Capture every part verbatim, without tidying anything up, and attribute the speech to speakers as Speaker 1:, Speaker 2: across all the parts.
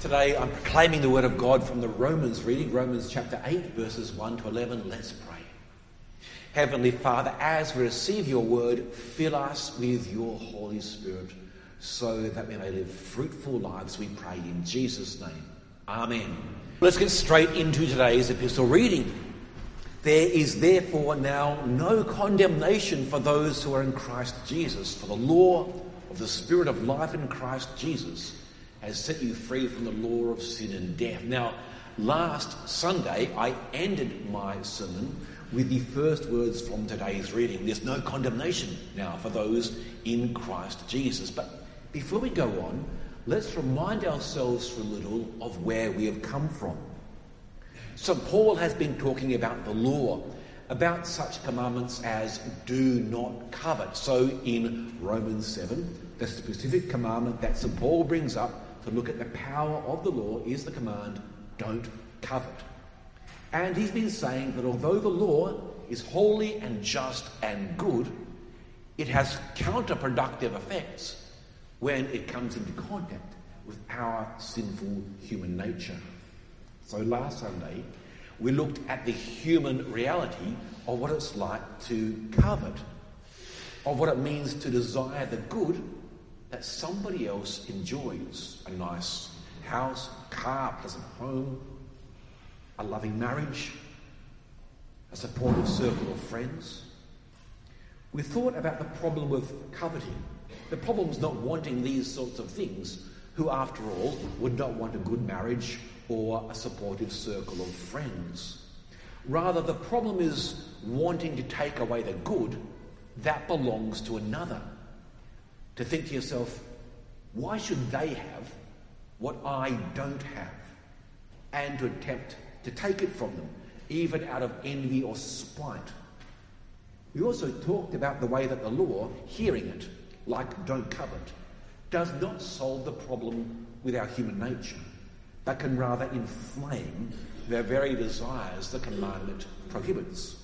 Speaker 1: Today I'm proclaiming the word of God from the Romans reading, Romans chapter eight, verses one to eleven. Let's pray. Heavenly Father, as we receive your word, fill us with your Holy Spirit so that we may live fruitful lives, we pray in Jesus' name. Amen. Let's get straight into today's epistle reading. There is therefore now no condemnation for those who are in Christ Jesus, for the law of the Spirit of life in Christ Jesus has set you free from the law of sin and death. Now, last Sunday, I ended my sermon with the first words from today's reading. There's no condemnation now for those in Christ Jesus. But before we go on, let's remind ourselves for a little of where we have come from. So Paul has been talking about the law, about such commandments as do not covet. So in Romans seven, the specific commandment that Saint Paul brings up to look at the power of the law is the command, don't covet. And he's been saying that although the law is holy and just and good, it has counterproductive effects when it comes into contact with our sinful human nature. So last Sunday, we looked at the human reality of what it's like to covet, of what it means to desire the good that somebody else enjoys. A nice house, car, pleasant home, a loving marriage, a supportive circle of friends. We thought about the problem with coveting. The problem is not wanting these sorts of things, who after all would not want a good marriage or a supportive circle of friends. Rather, the problem is wanting to take away the good that belongs to another. To think to yourself, why should they have what I don't have? And to attempt to take it from them, even out of envy or spite. We also talked about the way that the law, hearing it, like don't covet, does not solve the problem with our human nature, but can rather inflame the very desires the commandment prohibits.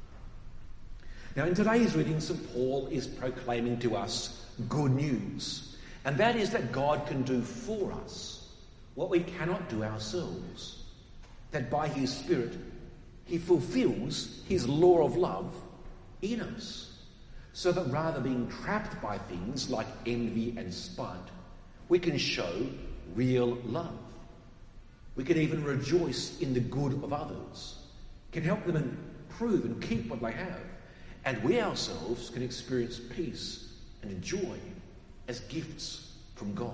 Speaker 1: Now in today's reading, Saint Paul is proclaiming to us good news, and that is that God can do for us what we cannot do ourselves, that by his Spirit he fulfills his law of love in us, so that rather being trapped by things like envy and spite, we can show real love. We can even rejoice in the good of others, can help them improve and keep what they have, and we ourselves can experience peace and joy as gifts from God.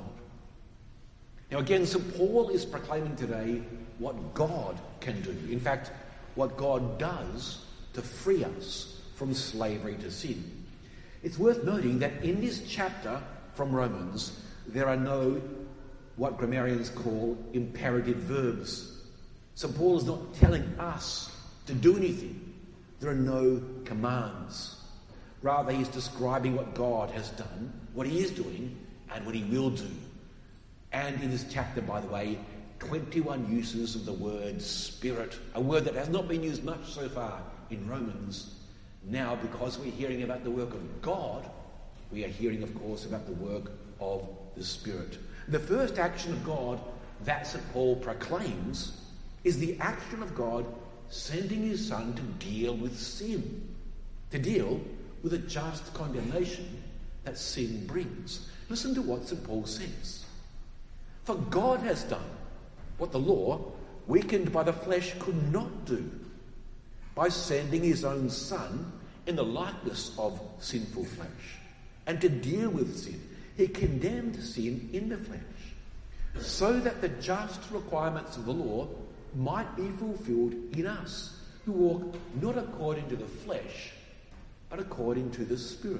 Speaker 1: Now again, Saint Paul is proclaiming today what God can do. In fact, what God does to free us from slavery to sin. It's worth noting that in this chapter from Romans, there are no, what grammarians call, imperative verbs. Saint Paul is not telling us to do anything. There are no commands. Rather, he's describing what God has done, what he is doing, and what he will do. And in this chapter, by the way, twenty-one uses of the word Spirit, a word that has not been used much so far in Romans. Now, because we're hearing about the work of God, we are hearing, of course, about the work of the Spirit. The first action of God that Saint Paul proclaims is the action of God sending his Son to deal with sin, to deal with a just condemnation that sin brings. Listen to what Saint Paul says. For God has done what the law, weakened by the flesh, could not do, by sending his own Son in the likeness of sinful flesh. And to deal with sin, he condemned sin in the flesh, so that the just requirements of the law might be fulfilled in us, who walk not according to the flesh, but according to the Spirit.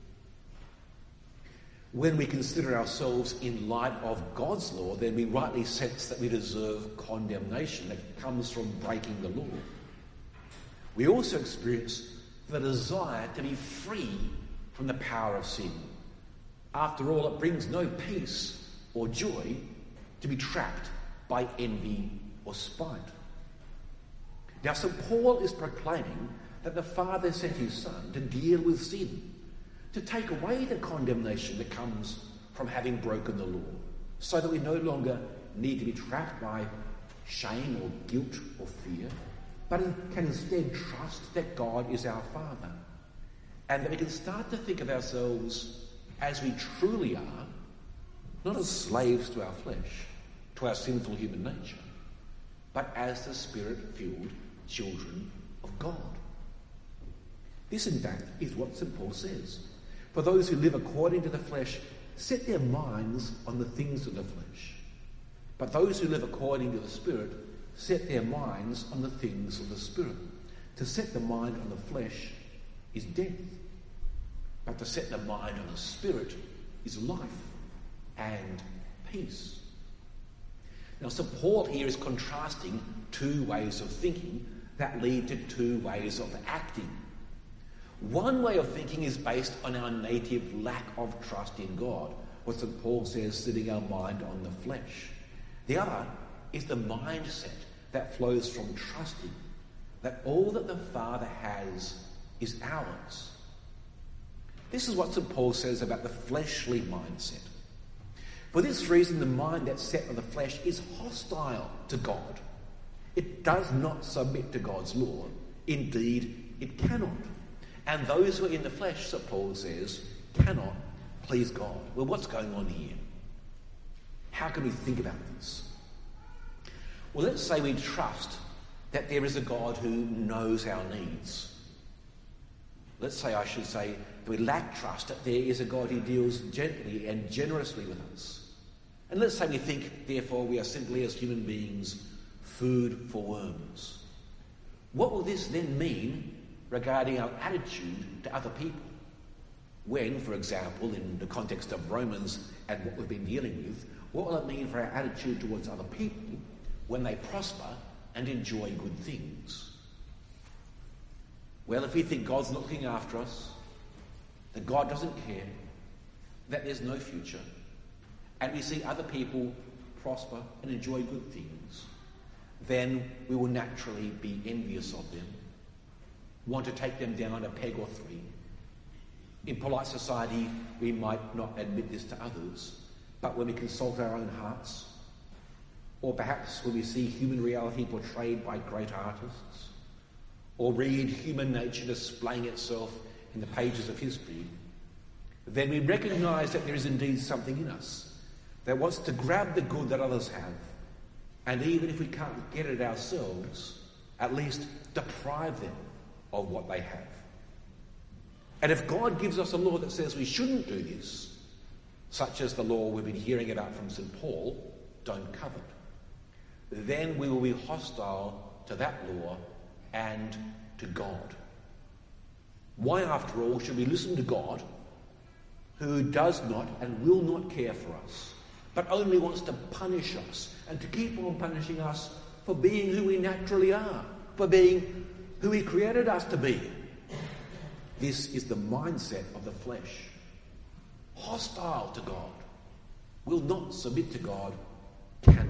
Speaker 1: When we consider ourselves in light of God's law, then we rightly sense that we deserve condemnation that comes from breaking the law. We also experience the desire to be free from the power of sin. After all, it brings no peace or joy to be trapped by envy or spite. Now, Saint Paul is proclaiming that the Father sent his Son to deal with sin, to take away the condemnation that comes from having broken the law, so that we no longer need to be trapped by shame or guilt or fear, but can instead trust that God is our Father, and that we can start to think of ourselves as we truly are, not as slaves to our flesh, to our sinful human nature, but as the Spirit-filled children of God. This, in fact, is what Saint Paul says. For those who live according to the flesh set their minds on the things of the flesh. But those who live according to the Spirit set their minds on the things of the Spirit. To set the mind on the flesh is death. But to set the mind on the Spirit is life and peace. Now, Saint Paul here is contrasting two ways of thinking that lead to two ways of acting. One way of thinking is based on our native lack of trust in God, what Saint Paul says, setting our mind on the flesh. The other is the mindset that flows from trusting that all that the Father has is ours. This is what Saint Paul says about the fleshly mindset. For this reason, the mind that's set on the flesh is hostile to God. It does not submit to God's law. Indeed, it cannot. And those who are in the flesh, Saint Paul says, cannot please God. Well, what's going on here? How can we think about this? Well, let's say we trust that there is a God who knows our needs. Let's say, I should say, that we lack trust that there is a God who deals gently and generously with us. And let's say we think, therefore, we are simply as human beings food for worms. What will this then mean regarding our attitude to other people? When, for example, in the context of Romans and what we've been dealing with, what will it mean for our attitude towards other people when they prosper and enjoy good things? Well, if we think God's not looking after us, that God doesn't care, that there's no future, and we see other people prosper and enjoy good things, then we will naturally be envious of them, want to take them down a peg or three. In polite society, we might not admit this to others, but when we consult our own hearts, or perhaps when we see human reality portrayed by great artists, or read human nature displaying itself in the pages of history, then we recognise that there is indeed something in us that wants to grab the good that others have, and even if we can't get it ourselves, at least deprive them of what they have. And if God gives us a law that says we shouldn't do this, such as the law we've been hearing about from Saint Paul, don't covet, then we will be hostile to that law and to God. Why, after all, should we listen to God, who does not and will not care for us, but only wants to punish us and to keep on punishing us for being who we naturally are, for being who he created us to be? This is the mindset of the flesh. Hostile to God, will not submit to God, cannot.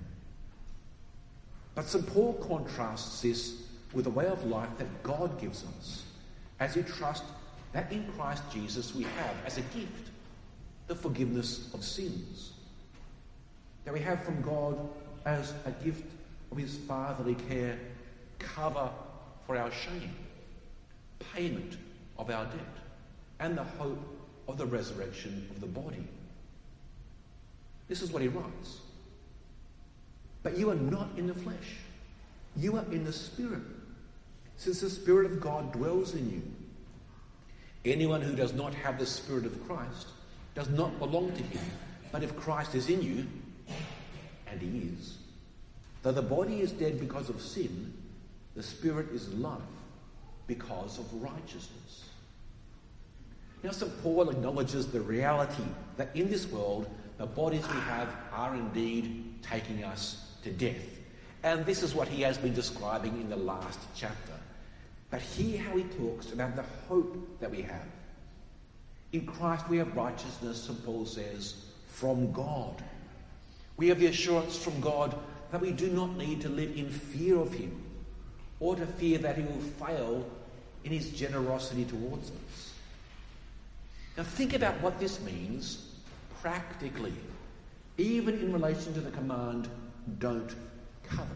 Speaker 1: But Saint Paul contrasts this with a way of life that God gives us as we trust that in Christ Jesus we have as a gift the forgiveness of sins. That we have from God as a gift of his fatherly care, cover for our shame, payment of our debt, and the hope of the resurrection of the body. This is what he writes. But you are not in the flesh. You are in the Spirit, since the Spirit of God dwells in you. Anyone who does not have the Spirit of Christ does not belong to him. But if Christ is in you, and he is, though the body is dead because of sin, the Spirit is life because of righteousness. Now, Saint Paul acknowledges the reality that in this world, the bodies we have are indeed taking us to death. And this is what he has been describing in the last chapter. But hear how he talks about the hope that we have. In Christ we have righteousness, Saint Paul says, from God. We have the assurance from God that we do not need to live in fear of him, or to fear that he will fail in his generosity towards us. Now think about what this means practically. even in relation to the command, don't covet.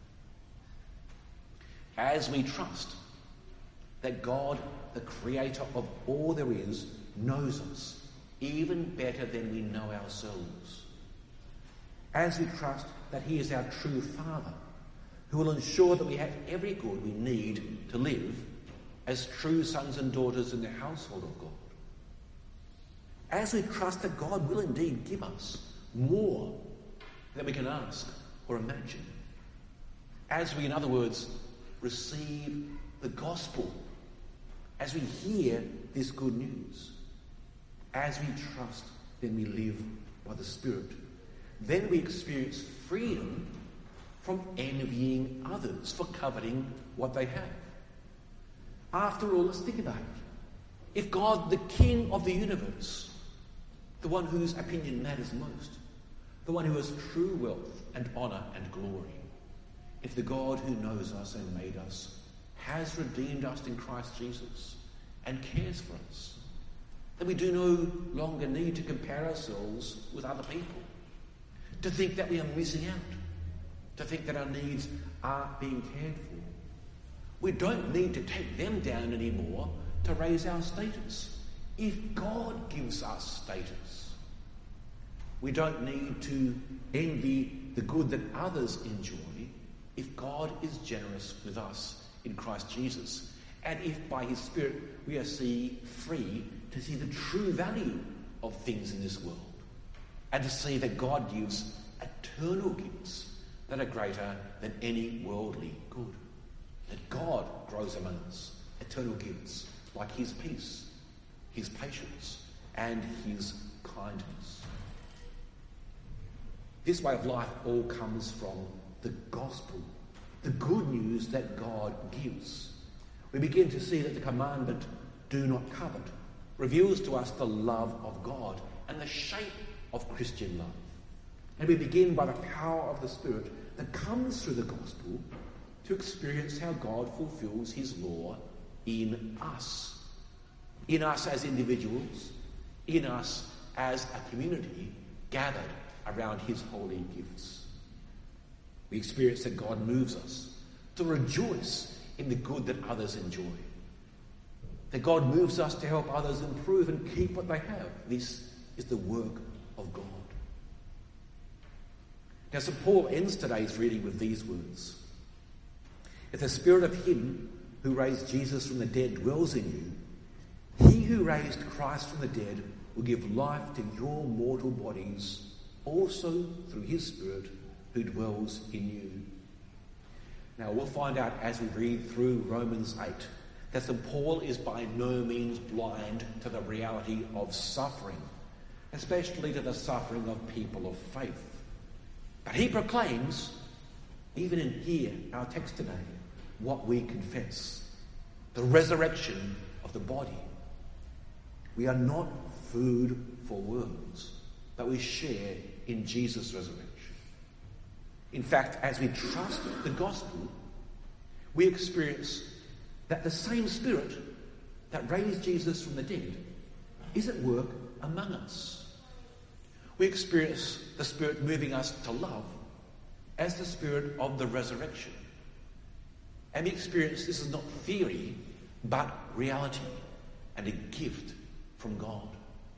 Speaker 1: As we trust that God, the creator of all there is, knows us even better than we know ourselves. As we trust that he is our true Father, who will ensure that we have every good we need to live as true sons and daughters in the household of God. As we trust that God will indeed give us more than we can ask or imagine. As we, in other words, receive the gospel, as we hear this good news, as we trust, then we live by the Spirit. Then we experience freedom from envying others for coveting what they have. After all, let's think about it. If God, the King of the universe, the one whose opinion matters most, the one who has true wealth and honour and glory, if the God who knows us and made us has redeemed us in Christ Jesus and cares for us, then we do no longer need to compare ourselves with other people, to think that we are missing out, to think that our needs aren't being cared for. We don't need to take them down anymore to raise our status. If God gives us status, we don't need to envy the good that others enjoy if God is generous with us in Christ Jesus, and if by his Spirit we are see, free to see the true value of things in this world, and to see that God gives eternal gifts that are greater than any worldly good. That God grows among us eternal gifts like his peace, his patience, and his kindness. This way of life all comes from the gospel, the good news that God gives. We begin to see that the commandment, do not covet, reveals to us the love of God and the shape of Christian love. And we begin by the power of the Spirit that comes through the gospel to experience how God fulfills his law in us. In us as individuals, in us as a community gathered around his holy gifts. We experience that God moves us to rejoice in the good that others enjoy. That God moves us to help others improve and keep what they have. This is the work of God. Now, Saint Paul ends today's reading with these words. If the Spirit of him who raised Jesus from the dead dwells in you, he who raised Christ from the dead will give life to your mortal bodies also through his Spirit who dwells in you. Now, we'll find out as we read through Romans eight that Saint Paul is by no means blind to the reality of suffering, especially to the suffering of people of faith. But he proclaims, even in here, our text today, what we confess, the resurrection of the body. We are not food for worms, but we share in Jesus' resurrection. In fact, as we trust the gospel, we experience that the same Spirit that raised Jesus from the dead is at work among us. We experience the Spirit moving us to love as the Spirit of the resurrection. And we experience this is not theory, but reality and a gift from God.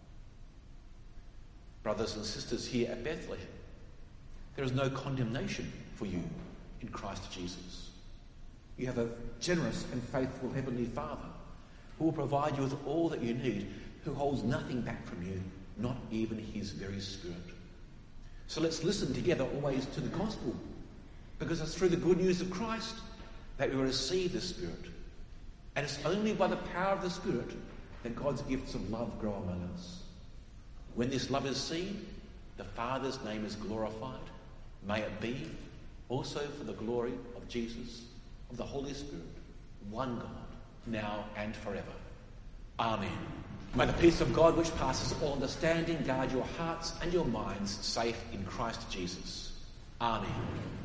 Speaker 1: Brothers and sisters here at Bethlehem, there is no condemnation for you in Christ Jesus. You have a generous and faithful Heavenly Father who will provide you with all that you need, who holds nothing back from you, not even his very Spirit. So let's listen together always to the gospel, because it's through the good news of Christ that we will receive the Spirit. And it's only by the power of the Spirit that God's gifts of love grow among us. When this love is seen, the Father's name is glorified. May it be also for the glory of Jesus, of the Holy Spirit, one God, now and forever. Amen. May the peace of God, which passes all understanding, guard your hearts and your minds safe in Christ Jesus. Amen.